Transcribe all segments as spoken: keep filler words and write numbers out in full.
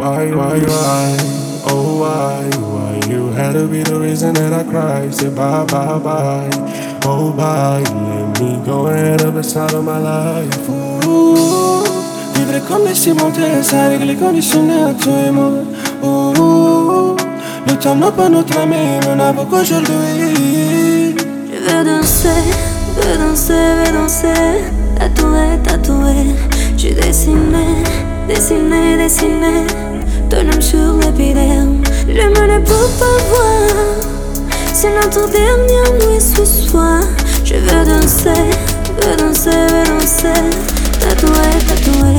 Why, why, why? Oh, why, why? You had to be the reason that I cried. Say bye, bye, bye. Oh, bye. Let me go ahead of the side of my life. Ooh, vivre comme des cimentés, ça règle les conditionner à toi et moi. Ooh, le temps n'a pas notre ami, mais on a beaucoup aujourd'hui. Je veux danser, veux danser, veux danser. Tatoué, tatoué. J'ai dessiné, dessiné, dessiné ton nom sur l'épiderme. Je me ne peux pas voir. C'est notre dernière nuit ce soir. Je veux danser, veux danser, veux danser. Tatoué, tatoué.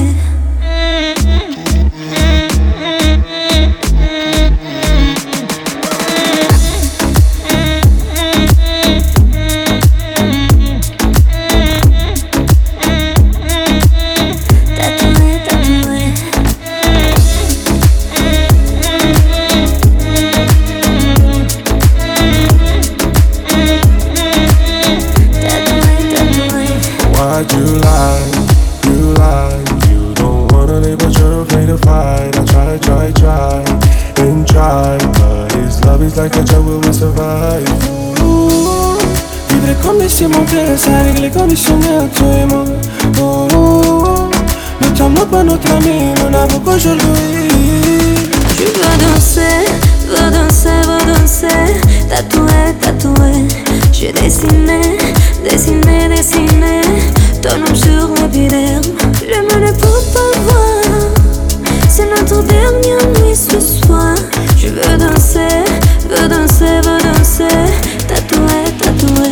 Why'd you lie? You lie. You don't wanna live but you're afraid to fight. I try, try, try, and try, but his love is like a drug, will we survive? Ooh, vivre comme des cimentés, ça règle les conditionnés à toi et moi. Ooh, le temps n'a pas notre ami, on a beaucoup aujourd'hui. Je veux danser, veux danser, veux danser. Tatoué, tatoué. J'ai dessiné, dessiné, dessiné ton nom sur l'épiderme. Je me ne peux pas voir. C'est notre dernière nuit ce soir. Je veux danser, veux danser, veux danser. Tatoué, tatoué.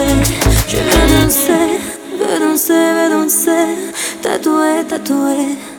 Tatoué, tatoué.